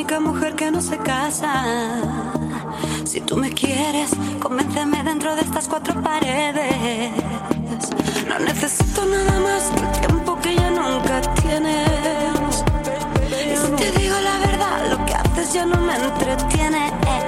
única mujer que no se casa. Si tú me quieres, convénceme dentro de estas cuatro paredes. No necesito nada más que el tiempo que ya nunca tienes. Y si te digo la verdad, lo que haces ya no me entretiene.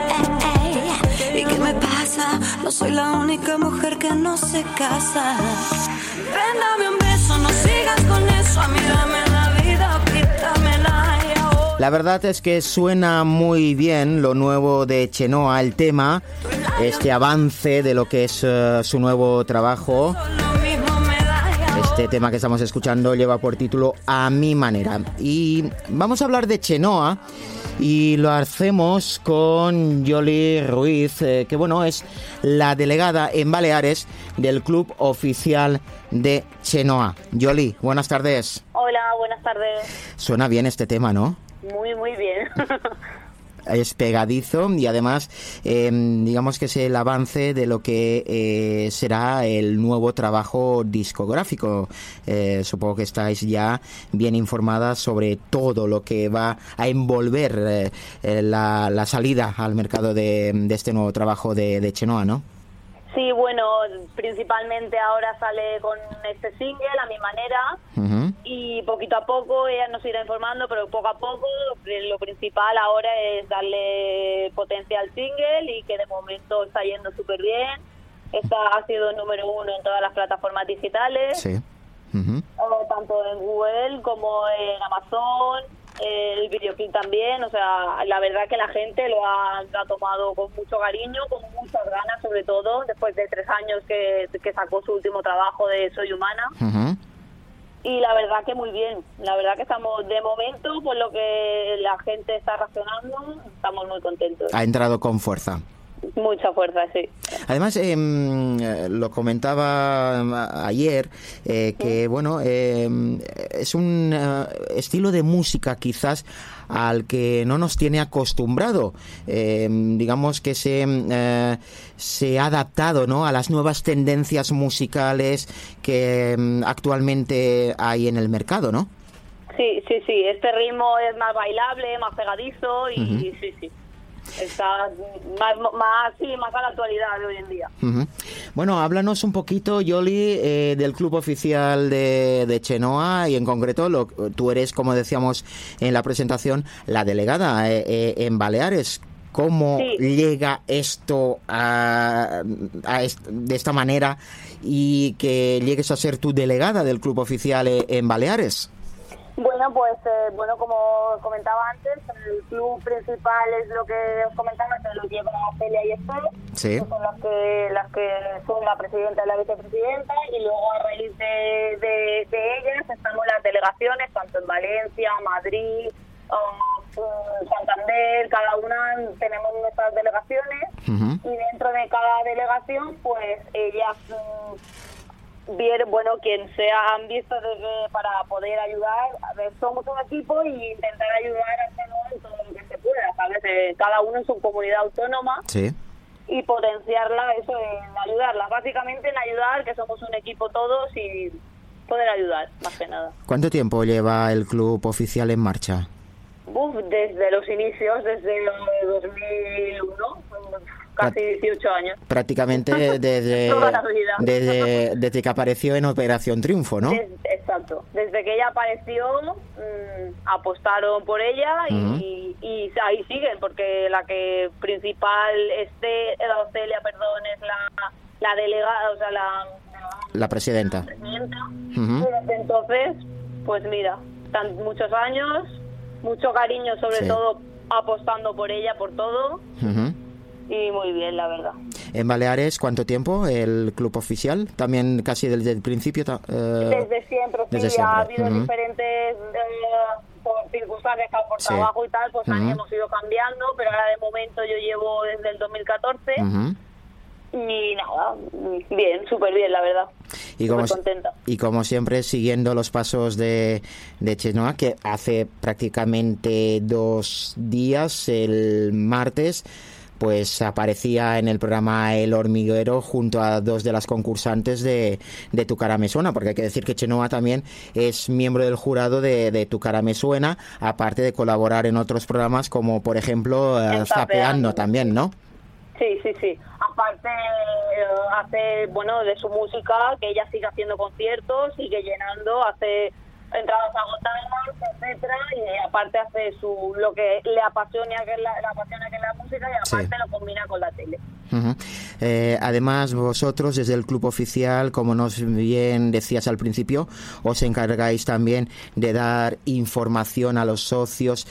¿Y qué me pasa? No soy la única mujer que no se casa. Ven, dame un beso, no sigas con eso. A mí dame la vida, quítamela y ahora. La verdad es que suena muy bien lo nuevo de Chenoa, el tema, este avance de lo que es su nuevo trabajo. Este tema que estamos escuchando lleva por título A mi manera. Y vamos a hablar de Chenoa y lo hacemos con Yoli Ruiz, que bueno, es la delegada en Baleares del Club Oficial de Chenoa. Yoli, buenas tardes. Hola, buenas tardes. Suena bien este tema, ¿no? Muy, muy bien. Es pegadizo y además digamos que es el avance de lo que será el nuevo trabajo discográfico. Supongo que estáis ya bien informadas sobre todo lo que va a envolver la salida al mercado de este nuevo trabajo de Chenoa, ¿no? Sí, bueno, principalmente ahora sale con este single, A mi manera, y poquito a poco ella nos irá informando, pero poco a poco lo principal ahora es darle potencia al single y que de momento está yendo súper bien. Ha sido número 1 en todas las plataformas digitales, sí. Tanto en Google como en Amazon. El videoclip también, o sea, la verdad que la gente lo ha tomado con mucho cariño, con muchas ganas, sobre todo después de 3 años que sacó su último trabajo de Soy Humana. Y la verdad que muy bien, la verdad que estamos de momento, por lo que la gente está reaccionando, estamos muy contentos. Ha entrado con fuerza. Mucha fuerza, sí. Además, lo comentaba ayer, que bueno, es un estilo de música quizás al que no nos tiene acostumbrado. Digamos que se ha adaptado, ¿no?, a las nuevas tendencias musicales que actualmente hay en el mercado, ¿no? Sí, este ritmo es más bailable, más pegadizo y sí. Está más a la actualidad de hoy en día. Bueno, háblanos un poquito, Yoli, del Club Oficial de Chenoa y en concreto tú eres, como decíamos en la presentación, la delegada en Baleares. ¿Cómo llega esto de esta manera y que llegues a ser tu delegada del Club Oficial en Baleares? Bueno, pues como comentaba antes, el club principal es lo que os comentaba, que lo lleva Celia y Esther, sí, que son las que son la presidenta y la vicepresidenta, y luego a raíz de ellas estamos las delegaciones, tanto en Valencia, Madrid, Santander, cada una tenemos nuestras delegaciones, y dentro de cada delegación, pues ellas vieron, quien sea, han visto para poder ayudar. A ver, somos un equipo y intentar ayudar a Chenoa en todo lo que se pueda, ¿sabes? Cada uno en su comunidad autónoma, sí, y potenciarla, eso, en ayudarla, básicamente en ayudar, que somos un equipo todos y poder ayudar, más que nada. ¿Cuánto tiempo lleva el Club Oficial en marcha? Desde los inicios, desde el 2001, casi 18 años. Prácticamente desde que apareció en Operación Triunfo, ¿no? Exacto. Desde que ella apareció, apostaron por ella y ahí siguen, porque la que principal es Celia, es la delegada, o sea, la presidenta. Y desde entonces, pues mira, muchos años, mucho cariño, sobre todo apostando por ella, por todo. Y muy bien, la verdad. ¿En Baleares cuánto tiempo el Club Oficial? ¿También casi desde el principio? Desde siempre, sí. Ha habido diferentes por circunstancias, por trabajo y tal, pues hemos ido cambiando, pero ahora de momento yo llevo desde el 2014 y nada, bien, súper bien, la verdad. Y contenta. Y como siempre, siguiendo los pasos de Chenoa, que hace prácticamente 2 días, el martes, pues aparecía en el programa El Hormiguero junto a dos de las concursantes de Tu cara me suena, porque hay que decir que Chenoa también es miembro del jurado de Tu cara me suena, aparte de colaborar en otros programas como por ejemplo Zapeando también, ¿no? Sí. Aparte hace, de su música, que ella sigue haciendo conciertos, sigue llenando, hace entradas agotadas, etcétera, y aparte hace lo que le apasiona, que es la música, y aparte lo combina con la tele. Uh-huh. Además, vosotros desde el club oficial, como nos bien decías al principio, os encargáis también de dar información a los socios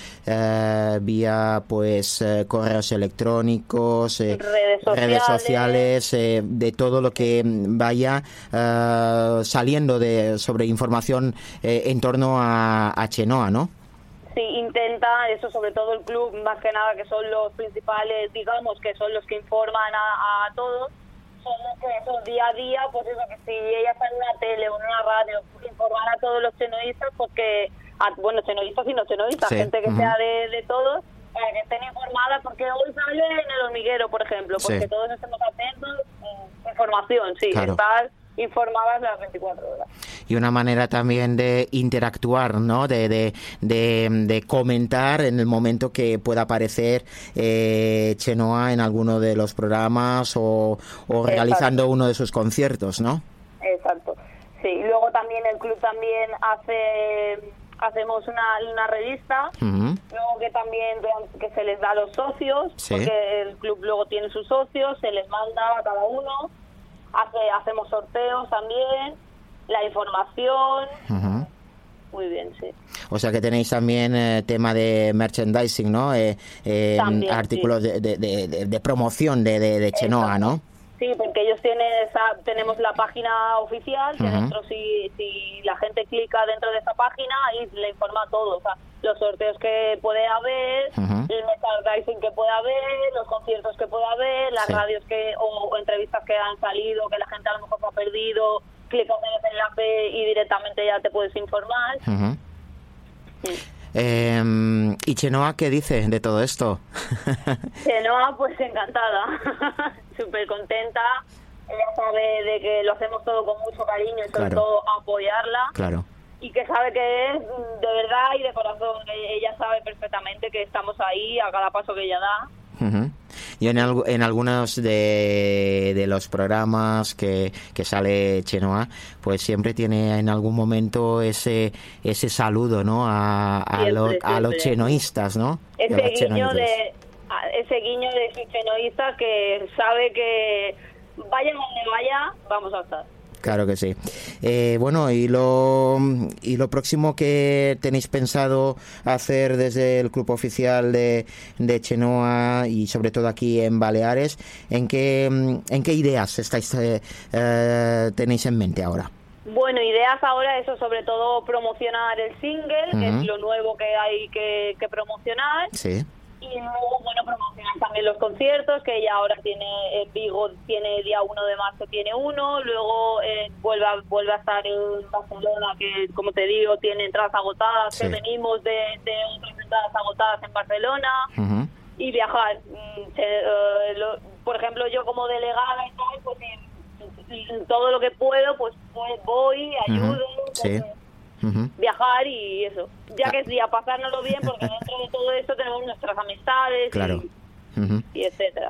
vía correos electrónicos, redes sociales, de todo lo que vaya saliendo sobre información en torno a Chenoa, ¿no? Sí, intenta eso, sobre todo el club, más que nada, que son los principales, digamos, que son los que informan a todos, son los que esos día a día, pues eso, que si ella está en una tele o en una radio, informar a todos los chenoístas, porque, chenoístas y no chenoístas, gente que sea de todos, para que estén informadas, porque hoy sale en El Hormiguero, por ejemplo, porque todos estemos atentos, información, claro. Estar informadas las 24 horas. Y una manera también de interactuar, ¿no? De comentar en el momento que pueda aparecer Chenoa en alguno de los programas o realizando uno de sus conciertos, ¿no? Exacto. Sí, luego también el club también hacemos una revista, luego que también que se les da a los socios, porque el club luego tiene sus socios, se les manda a cada uno. Hacemos sorteos también, la información. Muy bien, sí. O sea que tenéis también tema de merchandising, ¿no? También, artículos de promoción de Chenoa, ¿no? Sí, porque ellos tenemos la página oficial, que dentro si la gente clica dentro de esa página, ahí le informa todo, o sea, los sorteos que puede haber, el merchandising que puede haber, los conciertos que puede haber, las radios o entrevistas que han salido, que la gente a lo mejor se ha perdido, clicas en ese enlace y directamente ya te puedes informar. ¿Y Chenoa qué dice de todo esto? Chenoa, pues encantada, súper contenta. Ella sabe de que lo hacemos todo con mucho cariño y sobre todo apoyarla. Claro. Y que sabe que es de verdad y de corazón. Ella sabe perfectamente que estamos ahí a cada paso que ella da. Y en algunos de los programas que sale Chenoa, pues siempre tiene en algún momento ese saludo, ¿no? A los chenoístas, ¿no? Ese guiño de sus chenoístas, que sabe que vaya donde vaya, vamos a estar. Claro que sí. Bueno, y lo próximo que tenéis pensado hacer desde el club oficial de Chenoa y sobre todo aquí en Baleares, ¿en qué ideas tenéis en mente ahora? Bueno, ideas ahora, eso sobre todo promocionar el single, que es lo nuevo que hay que promocionar. Sí. Y luego, promocionar también los conciertos, que ya ahora tiene Vigo, tiene día 1 de marzo, tiene uno, luego vuelve a estar en Barcelona, que como te digo, tiene entradas agotadas, que venimos de otras entradas agotadas en Barcelona, y viajar. Por ejemplo, yo como delegada y tal, pues todo lo que puedo, pues voy, ayudo, viajar y eso. Ya que sí, a pasárnoslo bien, porque dentro de todo esto tenemos nuestras amistades y etcétera.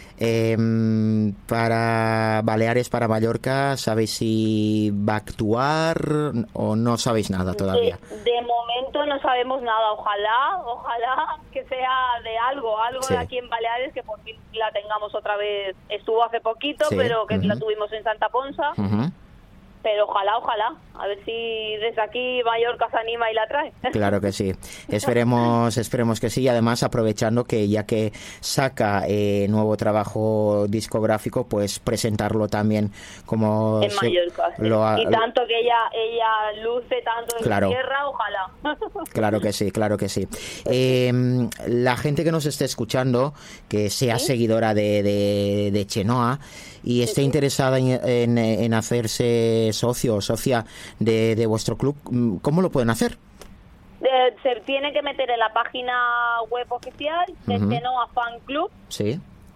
Para Baleares, para Mallorca, ¿sabéis si va a actuar o no sabéis nada todavía? De momento no sabemos nada. Ojalá que sea de algo de aquí en Baleares, que por fin la tengamos otra vez. Estuvo hace poquito, pero que la tuvimos en Santa Ponsa. Pero ojalá, a ver si desde aquí Mallorca se anima y la trae. Claro que sí, esperemos que sí, y además aprovechando que ya que saca nuevo trabajo discográfico, pues presentarlo también como... En Mallorca, sí. Y tanto que ella luce tanto en su tierra, ojalá. Claro que sí. La gente que nos esté escuchando, que sea seguidora de Chenoa y esté interesada en hacerse socio o socia de vuestro club, ¿cómo lo pueden hacer? Se tiene que meter en la página web oficial de Chenoa Fan Club. Sí.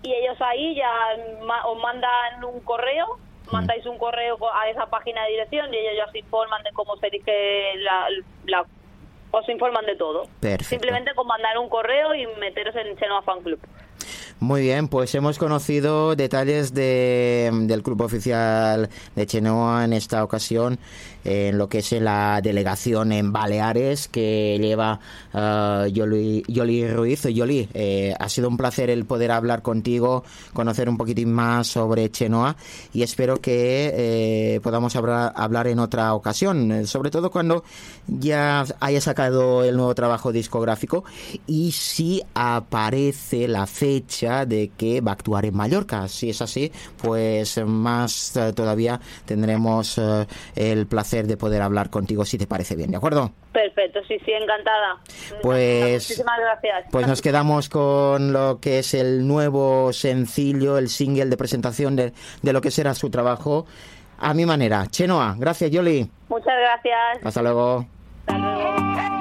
y ellos ahí ya os mandan un correo, mandáis un correo a esa página de dirección y ellos ya os informan de cómo se dirige os informan de todo. Perfecto. Simplemente con mandar un correo y meteros en Chenoa Fan Club. Muy bien, pues hemos conocido detalles del club oficial de Chenoa en esta ocasión, en lo que es la delegación en Baleares que lleva Yoli Ruiz. Yoli, ha sido un placer el poder hablar contigo, conocer un poquitín más sobre Chenoa y espero que podamos hablar en otra ocasión, sobre todo cuando ya haya sacado el nuevo trabajo discográfico y si aparece la fecha de que va a actuar en Mallorca. Si es así, pues más todavía tendremos el placer de poder hablar contigo, si te parece bien, ¿de acuerdo? Perfecto, sí, encantada. Pues muchísimas gracias. Pues nos quedamos con lo que es el nuevo sencillo, el single de presentación de lo que será su trabajo a mi manera. Chenoa, gracias, Yoli. Muchas gracias. Hasta luego. Hasta luego.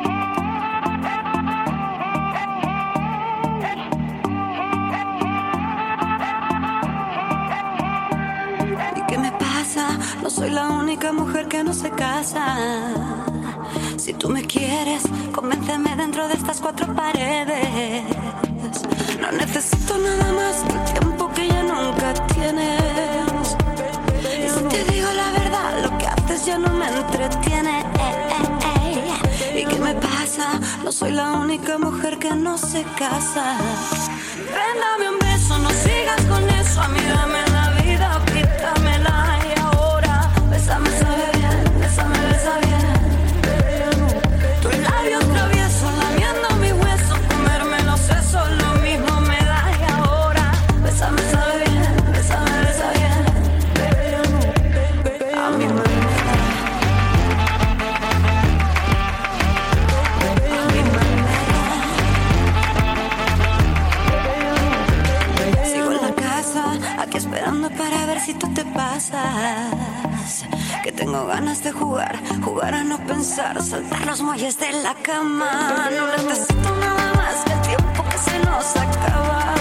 No soy la única mujer que no se casa. Si tú me quieres, convénceme dentro de estas cuatro paredes. No necesito nada más que el tiempo que ya nunca tienes. Y si te digo la verdad, lo que haces ya no me entretiene. ¿Y qué me pasa? No soy la única mujer que no se casa. Ven, dame un beso, no sigas con eso. A mí dame la vida, pítamela. Bésame, sabe bien, bésame, besa bien. Tus labios traviesos, lamiendo mi hueso. Comérmelos, eso lo mismo me da. Y ahora, bésame, sabe bien, bésame, besa bien. A mi manera. A mi manera. Sigo en la casa, aquí esperando para ver si tú te pasas. Que tengo ganas de jugar a no pensar, saltar los muelles de la cama. No necesito nada más que el tiempo que se nos acaba.